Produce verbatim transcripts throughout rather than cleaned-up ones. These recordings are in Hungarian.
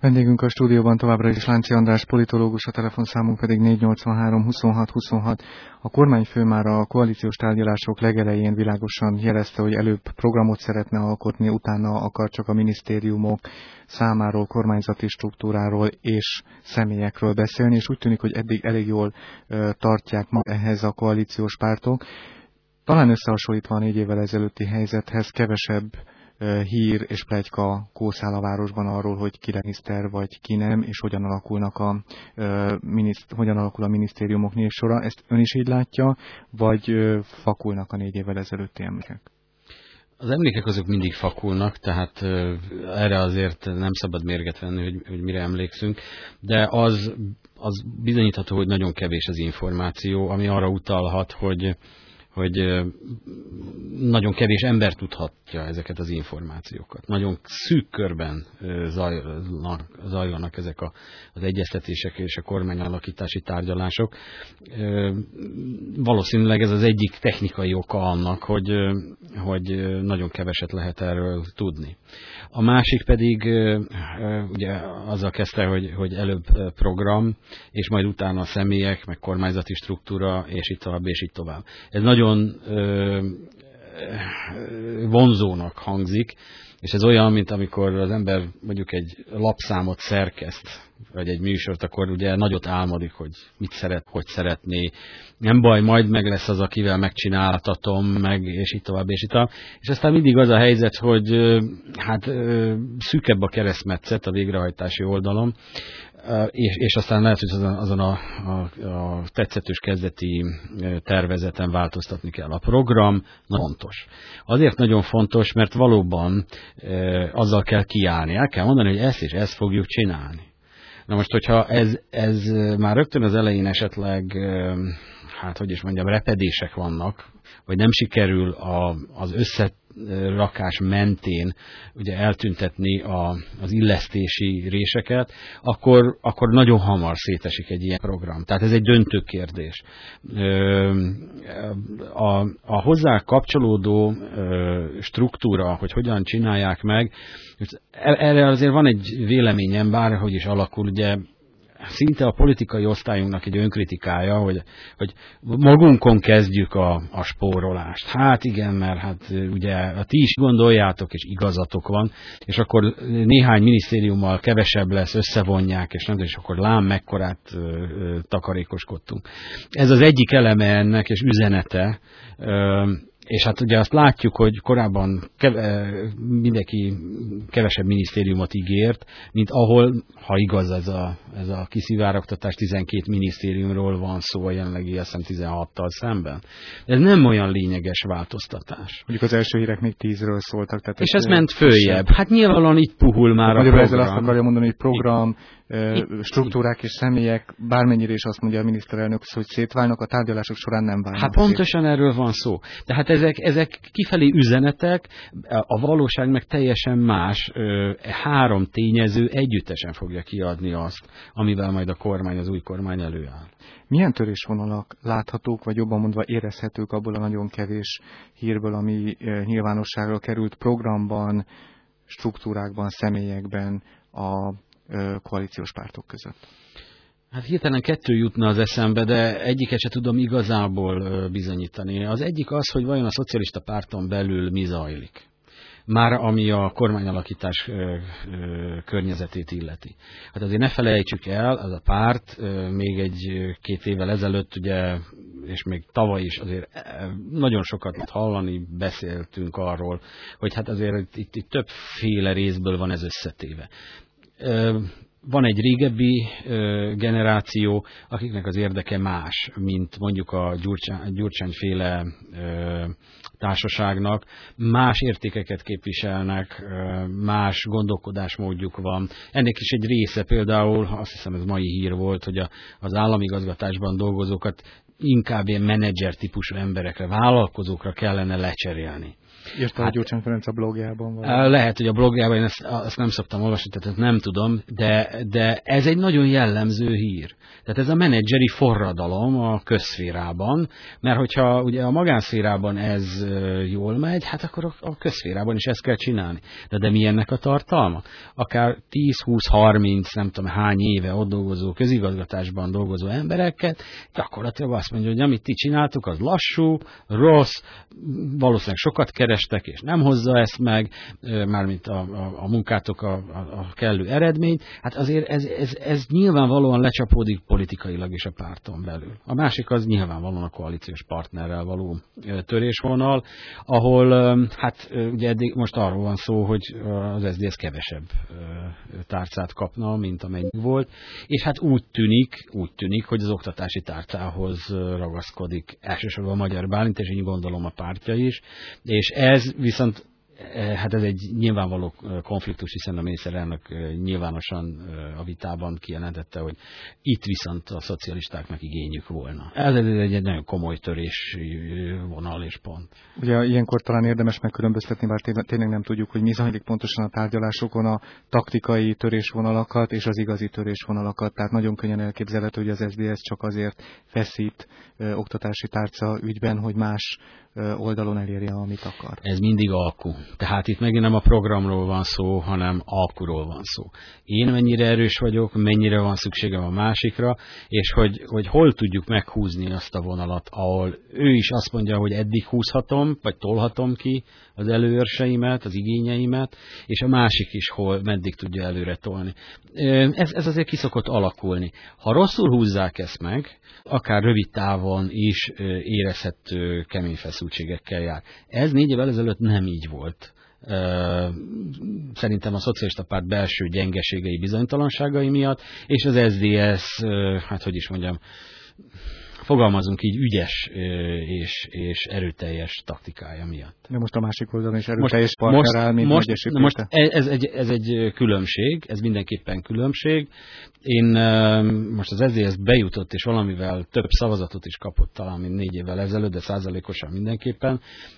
Vendégünk a stúdióban továbbra is Lánci András politológus, a telefonszámunk pedig négy nyolcvanhárom huszonhat huszonhat. A kormányfő már a koalíciós tárgyalások legelején világosan jelezte, hogy előbb programot szeretne alkotni, utána akar csak a minisztériumok számáról, kormányzati struktúráról és személyekről beszélni, és úgy tűnik, hogy eddig elég jól uh, tartják ma ehhez a koalíciós pártok. Talán összehasonlítva a négy évvel ezelőtti helyzethez kevesebb hír és pletyka kószál a városban arról, hogy ki miniszter vagy ki nem, és hogyan alakulnak a, miniszt, hogyan alakul a minisztériumok névsora. Ezt ön is így látja, vagy fakulnak a négy évvel ezelőtti emlékek? Az emlékek azok mindig fakulnak, tehát erre azért nem szabad mérget venni, hogy, hogy mire emlékszünk, de az, az bizonyítható, hogy nagyon kevés az információ, ami arra utalhat, hogy hogy nagyon kevés ember tudhatja ezeket az információkat. Nagyon szűk körben zajlanak, zajlanak ezek a, az egyeztetések és a kormányalakítási tárgyalások. Valószínűleg ez az egyik technikai oka annak, hogy, hogy nagyon keveset lehet erről tudni. A másik pedig ugye azzal kezdte, hogy, hogy előbb program, és majd utána a személyek, meg kormányzati struktúra, és így tovább, és így tovább. Ez nagyon ö, vonzónak hangzik, és ez olyan, mint amikor az ember mondjuk egy lapszámot szerkeszt, vagy egy műsort, akkor ugye nagyot álmodik, hogy mit szeret, hogy szeretné. Nem baj, majd meg lesz az, akivel megcsináltatom, meg, és így tovább, és így tovább. És aztán mindig az a helyzet, hogy hát szűkebb a keresztmetszet a végrehajtási oldalon, és, és aztán lehet, hogy azon, azon a, a, a tetszetős kezdeti tervezeten változtatni kell. A program nagyon fontos. Azért nagyon fontos, mert valóban e, azzal kell kiállni. El kell mondani, hogy ezt és ezt fogjuk csinálni. Na most, hogyha ez, ez már rögtön az elején esetleg, hát hogy is mondjam, repedések vannak, vagy nem sikerül a, az összerakás mentén ugye eltüntetni a, az illesztési réseket, akkor, akkor nagyon hamar szétesik egy ilyen program. Tehát ez egy döntő kérdés. A, a hozzá kapcsolódó struktúra, hogy hogyan csinálják meg, erre azért van egy véleményem, bárhogy is alakul, ugye szinte a politikai osztályunknak egy önkritikája, hogy, hogy magunkon kezdjük a, a spórolást. Hát igen, mert hát ugye ti is gondoljátok, és igazatok van, és akkor néhány minisztériummal kevesebb lesz, összevonják, és nem, és akkor lám mekkorát ö, ö, takarékoskodtunk. Ez az egyik eleme ennek, és üzenete, ö, és hát ugye azt látjuk, hogy korábban keve, mindenki kevesebb minisztériumot ígért, mint ahol, ha igaz ez a, ez a kiszivárogtatás, tizenkét minisztériumról van szó, a jelenlegi azt hiszem tizenhattal szemben. Ez nem olyan lényeges változtatás. Mondjuk az első hírek még tízről szóltak. Tehát és ez ment följebb. Hát nyilvánvalóan itt puhul már a program. Ezzel azt akarja mondani, hogy program, itt, struktúrák itt. És személyek, bármennyire is azt mondja a miniszterelnök, hogy szétválnak, a tárgyalások során nem válnak. Hát pontosan szét. Erről van szó. Tehát ezek, ezek kifelé üzenetek, a valóság meg teljesen más. Három tényező együttesen fogja kiadni azt, amivel majd a kormány, az új kormány előáll. Milyen törésvonalak láthatók, vagy jobban mondva érezhetők abból a nagyon kevés hírből, ami nyilvánosságra került programban, struktúrákban, személyekben a koalíciós pártok között? Hát hirtelen kettő jutna az eszembe, de egyiket se tudom igazából bizonyítani. Az egyik az, hogy vajon a szocialista párton belül mi zajlik. Már ami a kormányalakítás ö, ö, környezetét illeti. Hát azért ne felejtsük el, az a párt ö, még egy-két évvel ezelőtt, ugye, és még tavaly is azért nagyon sokat lehet hallani, beszéltünk arról, hogy hát azért itt, itt többféle részből van ez összetéve. Ö, Van egy régebbi ö, generáció, akiknek az érdeke más, mint mondjuk a Gyurcsány-féle ö, társaságnak. Más értékeket képviselnek, ö, más gondolkodásmódjuk van. Ennek is egy része például, azt hiszem ez mai hír volt, hogy a, az államigazgatásban dolgozókat inkább ilyen menedzser típusú emberekre, vállalkozókra kellene lecserélni. Írta hát, a Gyurcsány Ferenc a blogjában. Valami. Lehet, hogy a blogjában, én ezt, ezt nem szoktam olvasni, tehát nem tudom, de, de ez egy nagyon jellemző hír. Tehát ez a menedzseri forradalom a közszférában, mert hogyha ugye a magánszférában ez jól megy, hát akkor a közszférában is ezt kell csinálni. De, de mi ennek a tartalma? Akár tíz, húsz, harminc, nem tudom hány éve ott dolgozó, közigazgatásban dolgozó embereket, gyakorlatilag azt mondja, hogy amit ti csináltuk, az lassú, rossz, valószínűleg sokat kerestek, és nem hozza ezt meg, mármint a, a, a munkátok a, a, a kellő eredményt. Hát azért ez, ez, ez nyilvánvalóan lecsapódik politikailag is a párton belül. A másik az nyilvánvalóan a koalíciós partnerrel való törésvonal, ahol hát ugye eddig most arról van szó, hogy az es zé dé es kevesebb tárcát kapna, mint amennyi volt, és hát úgy tűnik, úgy tűnik, hogy az oktatási tárcához ragaszkodik elsősorban a Magyar Bálint, és így gondolom a pártja is, és ez viszont hát ez egy nyilvánvaló konfliktus, hiszen a miniszterelnök nyilvánosan a vitában kijelentette, hogy itt viszont a szocialistáknak igényük volna. Ez egy, egy nagyon komoly törési vonal és pont. Ugye ilyenkor talán érdemes megkülönböztetni, bár tényleg nem tudjuk, hogy mi zajlik pontosan a tárgyalásokon, a taktikai törésvonalakat és az igazi törésvonalakat. Tehát nagyon könnyen elképzelhető, hogy az es zé dé es csak azért feszít ö, oktatási tárca ügyben, hogy más oldalon elérje, amit akar. Ez mindig alkú. Tehát itt megint nem a programról van szó, hanem alkuról van szó. Én mennyire erős vagyok, mennyire van szükségem a másikra, és hogy, hogy hol tudjuk meghúzni azt a vonalat, ahol ő is azt mondja, hogy eddig húzhatom, vagy tolhatom ki az előörseimet, az igényeimet, és a másik is hol, meddig tudja előre tolni. Ez, ez azért ki szokott alakulni. Ha rosszul húzzák ezt meg, akár rövid távon is érezhető kemény feszültségekkel jár. Ez négy évvel ezelőtt nem így volt. Szerintem a szocialista párt belső gyengeségei, bizonytalanságai miatt, és az es zé dé es, hát hogy is mondjam, fogalmazunk így, ügyes és, és erőteljes taktikája miatt. De most a másik oldalon is erőteljes partner áll, mint most, Megyesi most ez, egy, ez egy különbség, ez mindenképpen különbség. Én most az es zé dé es bejutott, és valamivel több szavazatot is kapott talán, mint négy évvel ezelőtt, de százalékosan mindenképpen,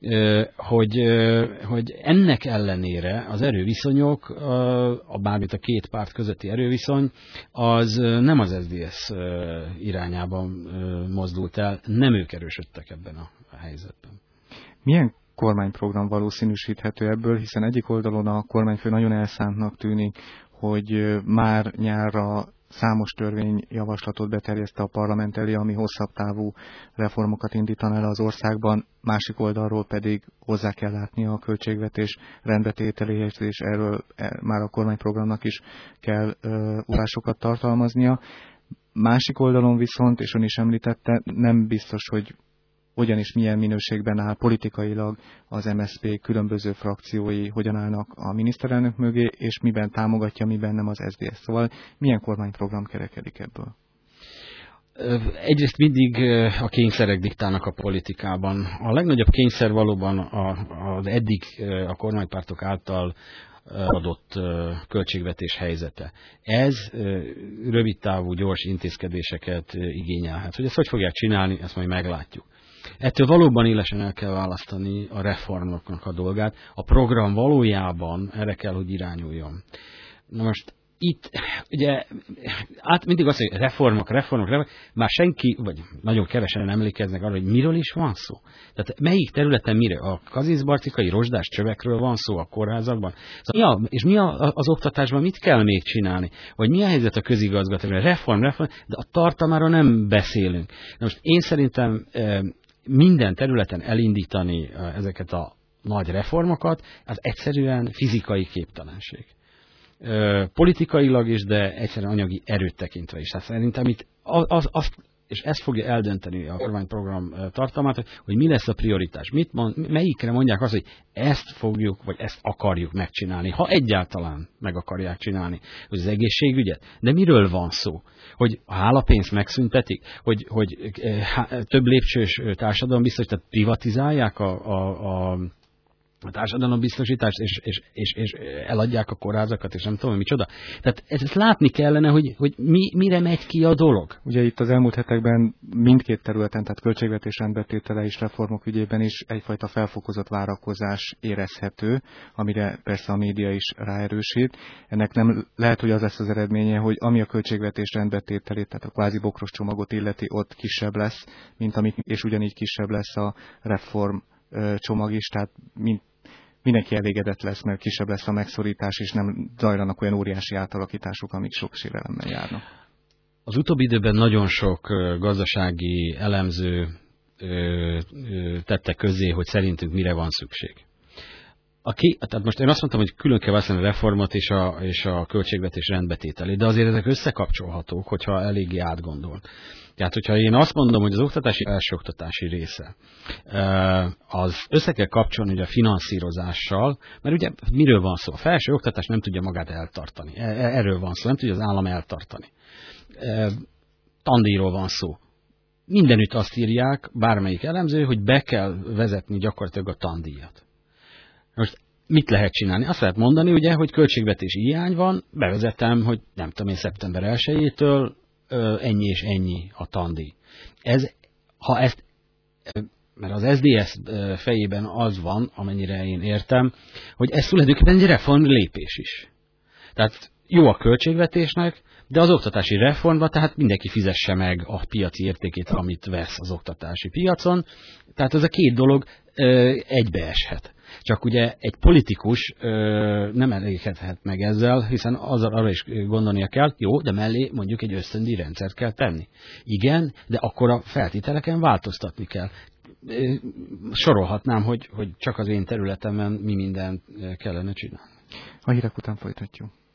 hogy, hogy ennek ellenére az erőviszonyok, a bármit a két párt közötti erőviszony, az nem az es zé dé es irányában mozdult el, nem ők erősödtek ebben a helyzetben. Milyen kormányprogram valószínűsíthető ebből, hiszen egyik oldalon a kormányfő nagyon elszántnak tűnik, hogy már nyárra számos törvényjavaslatot beterjeszte a parlament elé, ami hosszabb távú reformokat indítan el az országban, másik oldalról pedig hozzá kell látni a költségvetés rendbetételéhez, és erről már a kormányprogramnak is kell urásokat tartalmaznia. Másik oldalon viszont, és ön is említette, nem biztos, hogy hogyan és milyen minőségben áll politikailag az em es zé pé különböző frakciói, hogyan állnak a miniszterelnök mögé, és miben támogatja, miben nem az es zé dé es. Szóval milyen kormányprogram kerekedik ebből? Egyrészt mindig a kényszerek diktálnak a politikában. A legnagyobb kényszer valóban az eddig a kormánypártok által adott költségvetés helyzete. Ez rövidtávú, gyors intézkedéseket igényelhet. Hogy ezt hogy fogják csinálni, ezt majd meglátjuk. Ettől valóban élesen el kell választani a reformoknak a dolgát. A program valójában erre kell, hogy irányuljon. Na most itt ugye át mindig azt, hogy reformok, reformok, reformok, már senki, vagy nagyon kevesen emlékeznek arra, hogy miről is van szó. Tehát melyik területen mire? A kazincbarcikai rozsdás csövekről van szó a kórházakban? Szóval mi a, és mi a, az oktatásban mit kell még csinálni? Vagy mi a helyzet a közigazgatásban? Reform, reform, de a tartalmáról nem beszélünk. Na most én szerintem minden területen elindítani ezeket a nagy reformokat, az egyszerűen fizikai képtelenség. Politikailag is, de egyszerűen anyagi erőt tekintve is. Tehát szerintem itt az, az, és ezt fogja eldönteni a kormányprogram tartalmát, hogy mi lesz a prioritás. Mit mond, melyikre mondják azt, hogy ezt fogjuk, vagy ezt akarjuk megcsinálni, ha egyáltalán meg akarják csinálni, hogy az egészségügyet. De miről van szó? Hogy a hálapénzt megszüntetik? Hogy, hogy há, több lépcsős társadalom biztos, tehát privatizálják a, a, a a társadalombiztosítást, és, és, és, és eladják a kórházakat, és nem tudom, hogy micsoda. Tehát ezt látni kellene, hogy, hogy mi, mire megy ki a dolog. Ugye itt az elmúlt hetekben mindkét területen, tehát költségvetés rendbetétele és reformok ügyében is egyfajta felfokozott várakozás érezhető, amire persze a média is ráerősít. Ennek nem lehet, hogy az lesz az eredménye, hogy ami a költségvetés rendbetételét, tehát a kvázi bokros csomagot illeti, ott kisebb lesz, mint amit, és ugyanígy kisebb lesz a reform csomag is, tehát mind, mindenki elégedett lesz, mert kisebb lesz a megszorítás, és nem zajlanak olyan óriási átalakítások, amik sok sérelemmel járnak. Az utóbbi időben nagyon sok gazdasági elemző tette közzé, hogy szerintünk mire van szükség. A ki, tehát most én azt mondtam, hogy külön kell választani a reformot és a, és a költségvetés rendbetételét, de azért ezek összekapcsolhatók, hogyha eléggé átgondolt. Tehát, hogyha én azt mondom, hogy az oktatási elsőoktatási része az össze kell kapcsolni ugye a finanszírozással, mert ugye miről van szó? A felső oktatás nem tudja magát eltartani. Erről van szó, nem tudja az állam eltartani. Tandíjról van szó. Mindenütt azt írják, bármelyik elemző, hogy be kell vezetni gyakorlatilag a tandíjat. Most mit lehet csinálni? Azt lehet mondani, ugye, hogy költségvetési hiány van, bevezetem, hogy nem tudom én szeptember elsejétől ennyi és ennyi a tandíj. Ez, ha ezt, mert az es zé es fejében az van, amennyire én értem, hogy ez tulajdonképpen egy reform lépés is. Tehát jó a költségvetésnek, de az oktatási reformban, tehát mindenki fizesse meg a piaci értékét, amit vesz az oktatási piacon. Tehát ez a két dolog egybeeshet. Csak ugye egy politikus ö, nem elégedhet meg ezzel, hiszen azzal arra is gondolnia kell, jó, de mellé mondjuk egy ösztöndíj rendszert kell tenni. Igen, de akkor a feltételeken változtatni kell. Sorolhatnám, hogy, hogy csak az én területemben mi mindent kellene csinálni. A hírek után folytatjuk.